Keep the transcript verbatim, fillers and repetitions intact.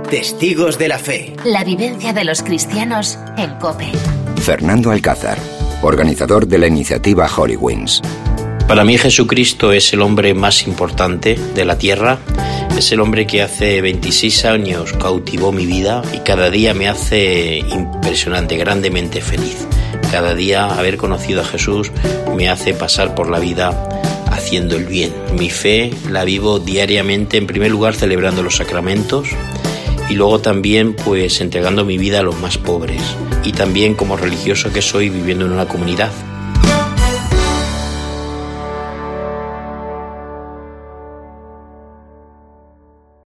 Testigos de la Fe. La vivencia de los cristianos en COPE. Fernando Alcázar, organizador de la iniciativa Holy Winds. Para mí Jesucristo es el hombre más importante de la tierra. Es el hombre que hace veintiséis años cautivó mi vida y cada día me hace impresionante, grandemente feliz. Cada día haber conocido a Jesús me hace pasar por la vida haciendo el bien. Mi fe la vivo diariamente, en primer lugar celebrando los sacramentos y luego también pues entregando mi vida a los más pobres y también como religioso que soy viviendo en una comunidad.